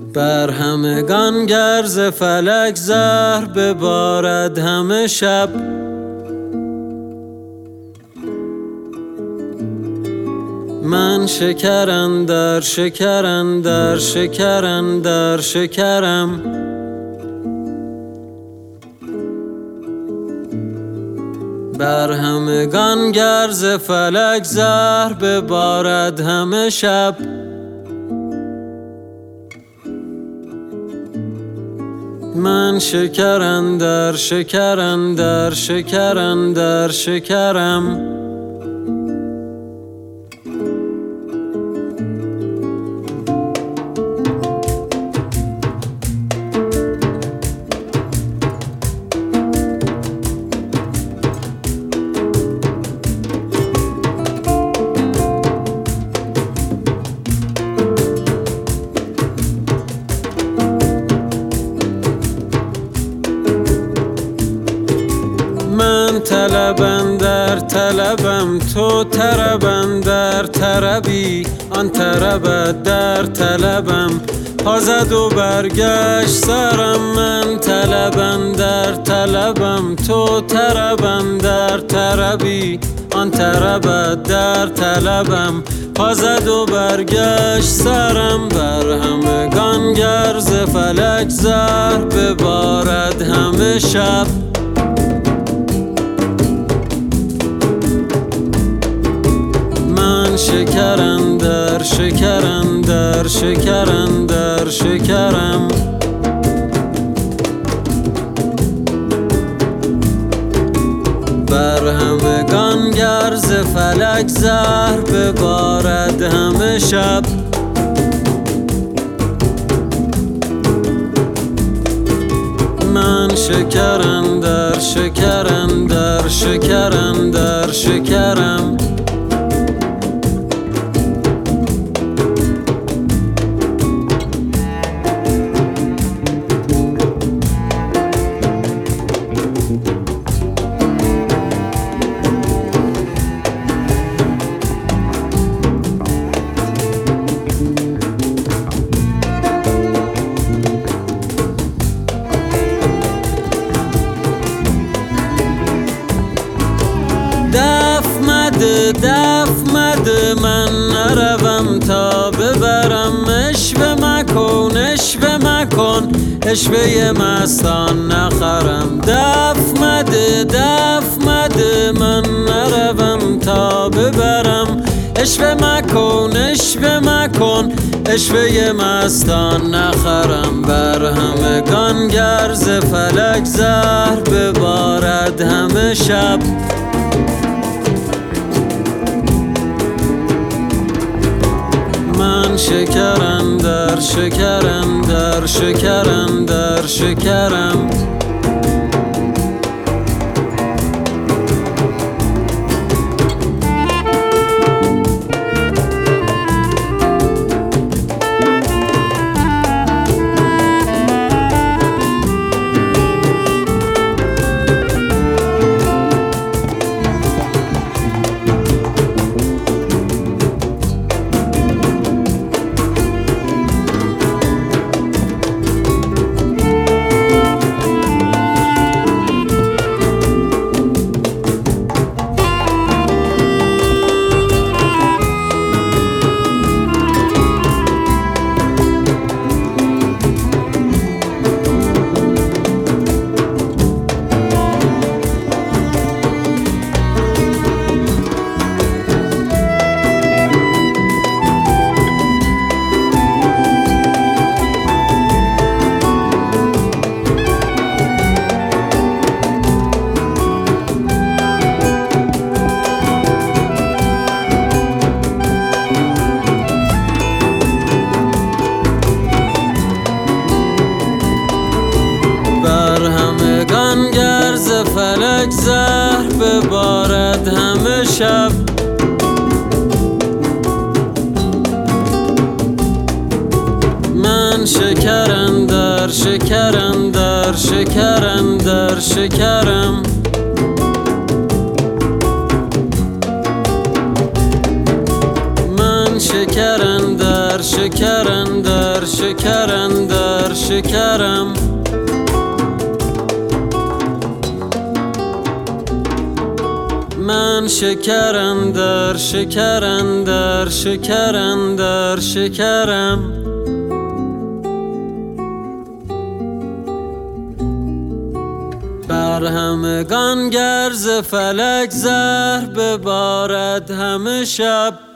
بر همگان گر ز فلک زهر ببارد همه شب، من شکر اندر شکر اندر شکر اندر شکرم. بر همگان گر ز فلک زهر ببارد همه شب، من شکر اندر شکر اندر شکر اندر شکرم. من طلبم در طلبم، تو طربم در طربی، آن طربت در طلبم، پا زد و برگشت سرم. من طلبم در طلبم، تو طربم در طربی، آن طربت در طلبم، پا زد و برگشت سرم. بر همگان گر ز فلک زهر ببارد همه شب، من شکر اندر شکر اندر شکر اندر شکرم. بر همگان گر ز فلک زهر ببارد همه شب، من شکر اندر شکر اندر شکر اندر شکرم. دف مده من نروم تا ببرم، اشوه مکن اشوه مکن اشوه مستان نخرم. دف مده من نروم تا ببرم، اشوه مکن اشوه مکن اشوه مستان نخرم. بر همگان گر ز فلک زهر ببارد همه شب، من شکر اندر شکر اندر شکر اندر شکرم. گر ز فلک زهر ببارد همه شب، من شکر اندر شکر اندر شکر اندر شکرم. من شکر اندر شکر اندر شکر اندر شکرم من شکر اندر شکر اندر شکر اندر شکرم بر همگان گر ز فلک زهر ببارد همه شب